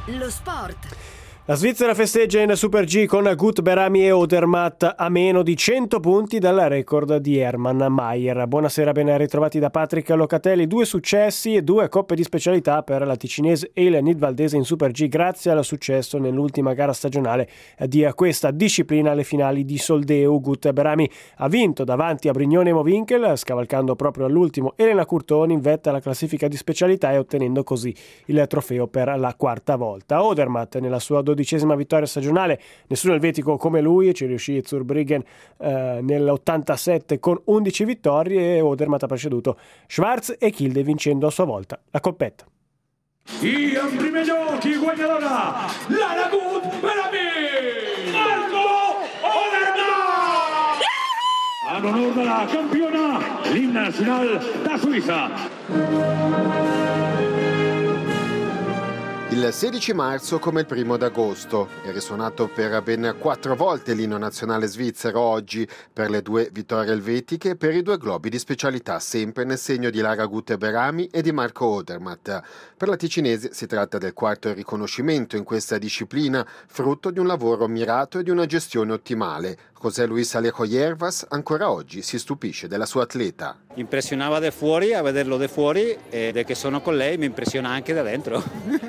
Lo sport. La Svizzera festeggia in Super G con Gut Berami e Odermatt a meno di 100 punti dal record di Hermann Maier. Buonasera, ben ritrovati da Patrick Locatelli. 2 successi e 2 coppe di specialità per la ticinese e il nidvaldese in Super G grazie al successo nell'ultima gara stagionale di questa disciplina alle finali di Soldeu. Gut Berami ha vinto davanti a Brignone e Movinkel, scavalcando proprio all'ultimo Elena Curtoni in vetta alla classifica di specialità e ottenendo così il trofeo per la quarta volta. Odermatt nella sua 12ª vittoria stagionale, nessuno elvetico come lui, ci riuscì Zurbriggen nell'87 con 11 vittorie e Odermatt ha preceduto Schwarz e Kilde vincendo a sua volta la coppetta. I en primer lloc i guanyadora Lara Gut Berami Marco Odermatt en honor de la campiona l'himne nacional de Suïssa. Il 16 marzo come il 1 d'agosto è risuonato per ben 4 volte l'inno nazionale svizzero oggi per le 2 vittorie elvetiche e per i 2 globi di specialità, sempre nel segno di Lara Gut Berami e di Marco Odermatt. Per la ticinese si tratta del 4º riconoscimento in questa disciplina, frutto di un lavoro mirato e di una gestione ottimale. José Luis Alejo Hierbas ancora oggi si stupisce della sua atleta. Impressionava da fuori, a vederlo da fuori, e da che sono con lei mi impressiona anche da dentro.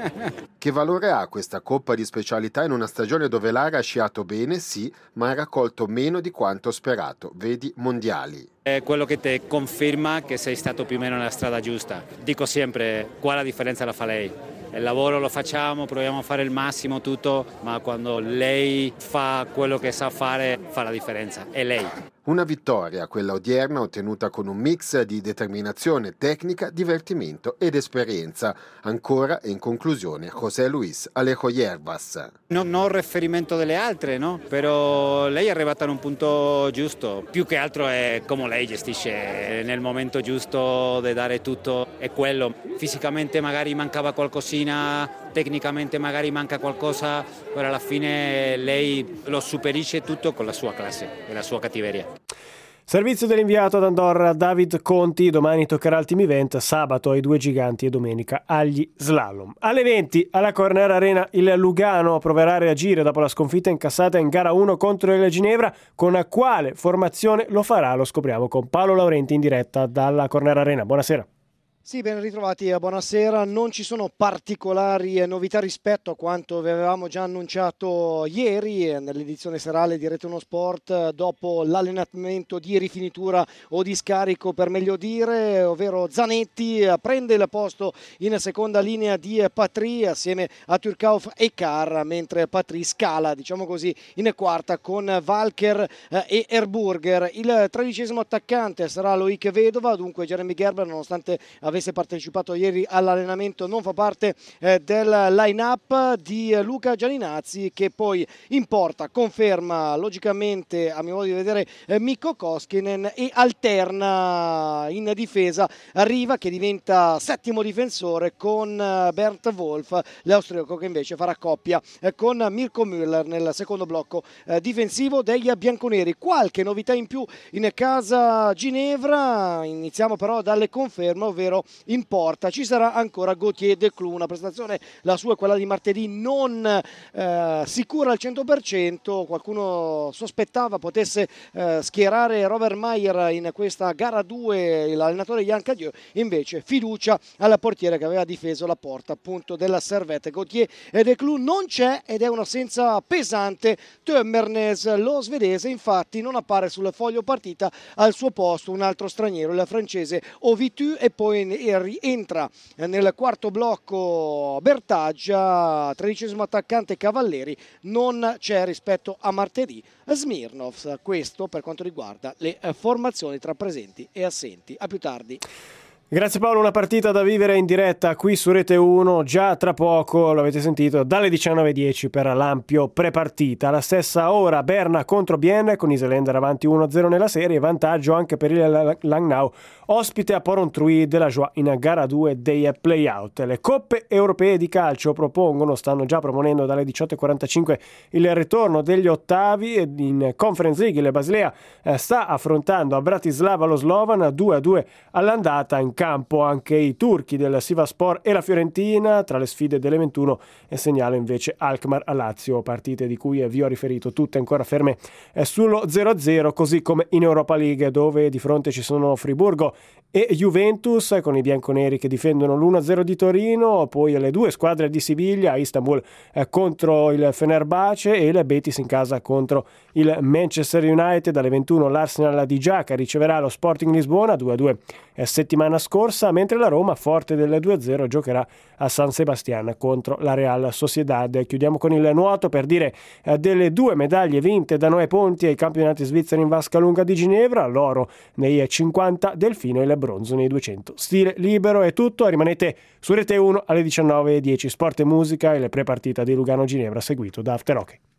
Che valore ha questa coppa di specialità in una stagione dove Lara ha sciato bene, sì, ma ha raccolto meno di quanto sperato, vedi mondiali. È quello che ti conferma che sei stato più o meno nella strada giusta. Dico sempre, qua la differenza la fa lei. Il lavoro lo facciamo, proviamo a fare il massimo tutto, ma quando lei fa quello che sa fare, fa la differenza, è lei. Una vittoria, quella odierna, ottenuta con un mix di determinazione tecnica, divertimento ed esperienza. Ancora e in conclusione José Luis Alejo Hierbas. Non ho riferimento delle altre, no? Però lei è arrivata in un punto giusto. Più che altro è come lei gestisce nel momento giusto di dare tutto. È quello. Fisicamente magari mancava qualcosina, tecnicamente magari manca qualcosa, però alla fine lei lo superisce tutto con la sua classe e la sua cattiveria. Servizio dell'inviato ad Andorra David Conti, domani toccherà al team event, sabato ai 2 giganti e domenica agli slalom. Alle 20 alla Corner Arena il Lugano proverà a reagire dopo la sconfitta incassata in gara 1 contro il Ginevra. Con quale formazione lo farà? Lo scopriamo con Paolo Laurenti in diretta dalla Corner Arena. Buonasera. Sì, ben ritrovati, buonasera. Non ci sono particolari novità rispetto a quanto vi avevamo già annunciato ieri nell'edizione serale di Rete 1 Sport dopo l'allenamento di rifinitura o di scarico per meglio dire, ovvero Zanetti prende il posto in seconda linea di Patry assieme a Turkauf e Carr, mentre Patry scala, diciamo così, in quarta con Walker e Erburger. Il 13° attaccante sarà Loic Vedova, dunque Jeremy Gerber, nonostante avesse partecipato ieri all'allenamento, non fa parte del line-up di Luca Gianinazzi, che poi in porta conferma logicamente, a mio modo di vedere, Mikko Koskinen e alterna in difesa Riva, che diventa 7° difensore con Bernd Wolf, l'austriaco, che invece farà coppia con Mirko Müller nel secondo blocco difensivo degli bianconeri. Qualche novità in più in casa Ginevra, iniziamo però dalle conferme, ovvero in porta ci sarà ancora Gauthier Declou, una prestazione, la sua e quella di martedì, non sicura al 100%, qualcuno sospettava potesse schierare Robert Mayer in questa gara 2, l'allenatore Jan Cadieux, invece fiducia al portiere che aveva difeso la porta appunto della Servette. Gauthier Declou non c'è ed è un'assenza pesante. Tömmernes, lo svedese, infatti non appare sul foglio partita, al suo posto un altro straniero, il francese Ovitu, e poi rientra nel quarto blocco Bertaggia, 13° attaccante Cavalleri, non c'è rispetto a martedì Smirnov. Questo per quanto riguarda le formazioni tra presenti e assenti. A più tardi. Grazie Paolo, una partita da vivere in diretta qui su Rete 1, già tra poco, lo avete sentito, dalle 19:10 per l'ampio prepartita. Alla stessa ora Berna contro Bienne, con Iselender avanti 1-0 nella serie, vantaggio anche per il Langnau, ospite a Porrentruy della Joie in gara 2 dei play-out. Le coppe europee di calcio stanno già proponendo dalle 18:45 il ritorno degli ottavi. In Conference League il Basilea sta affrontando a Bratislava lo Slovan 2-2 all'andata. In campo anche i turchi del Sivasspor e la Fiorentina tra le sfide delle 21, e segnalo invece Alkmaar a Lazio, partite di cui vi ho riferito, tutte ancora ferme sullo 0-0, così come in Europa League, dove di fronte ci sono Friburgo e Juventus, con i bianconeri che difendono l'1-0 di Torino, poi le due squadre di Siviglia, Istanbul contro il Fenerbahce e il Betis in casa contro il Manchester United. Alle 21 l'Arsenal di Giaca riceverà lo Sporting Lisbona 2-2 settimana scorsa, mentre la Roma, forte del 2-0, giocherà a San Sebastián contro la Real Sociedad. Chiudiamo con il nuoto per dire delle due medaglie vinte da Noè Ponti ai campionati svizzeri in vasca lunga di Ginevra: l'oro nei 50 delfino e il bronzo nei 200 stile libero. È tutto, rimanete su Rete 1 alle 19:10. Sport e musica e le prepartita di Lugano Ginevra, seguito da After Hockey.